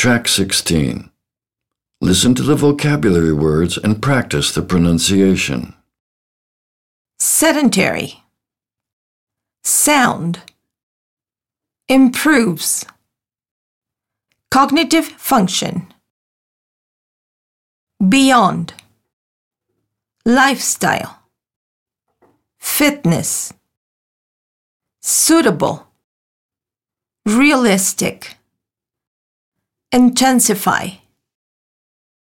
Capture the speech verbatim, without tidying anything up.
Track sixteen. Listen to the vocabulary words and practice the pronunciation. Sedentary. Sound. Improves. Cognitive function. Beyond. Lifestyle. Fitness. Suitable. Realistic. Intensify.